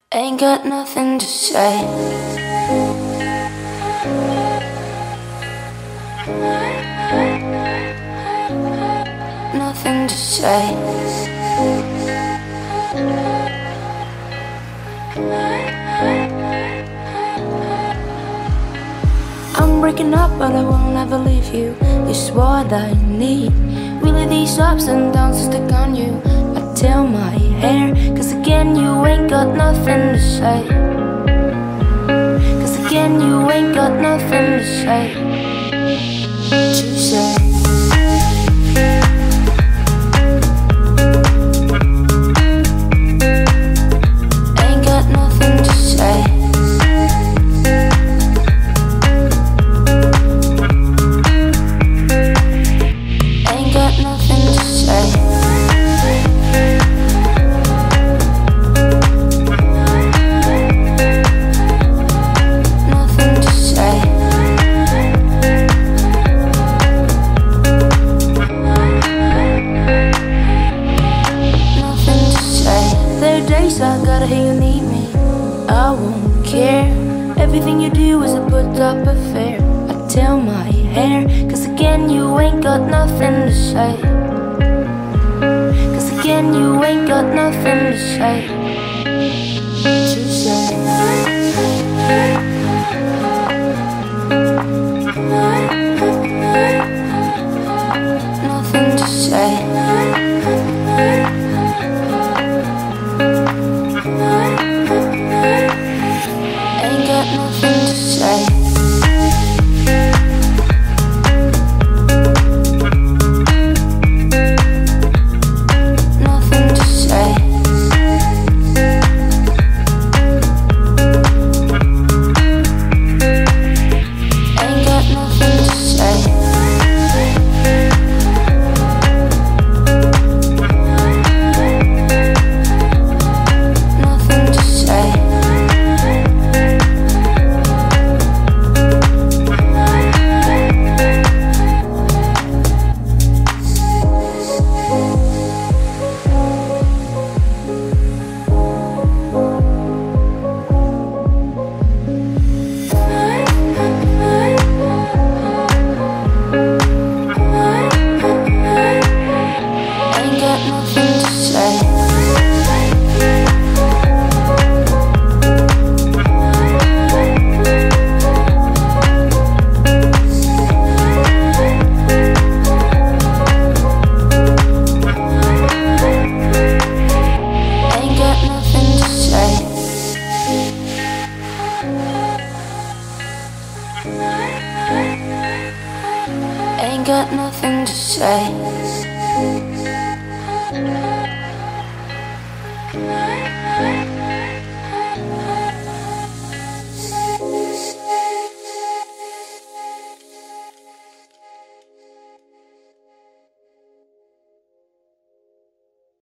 Ain't got nothing to say. Nothing to say. I'm breaking up, but I will never leave you. It's what I need. Really, these ups and downs to stick on you. I tell my hair, cause again, you ain't got nothing to say. Cause again, you ain't got nothing to say. To say. Ain't got nothing to say. Ain't got nothing to say. Nothing to say. Nothing to say. There are days I gotta hear you need me. I won't care. Everything you do is a put up affair. I tell my hair, cause again you ain't got nothing to say. Cause again you ain't got nothing to say. To say. Nothing to say. Ain't got nothing to say. Nothing to say. Ain't got nothing to say. Nothing to say. Ain't got nothing to say. Ain't got nothing to say. Ain't got nothing to say.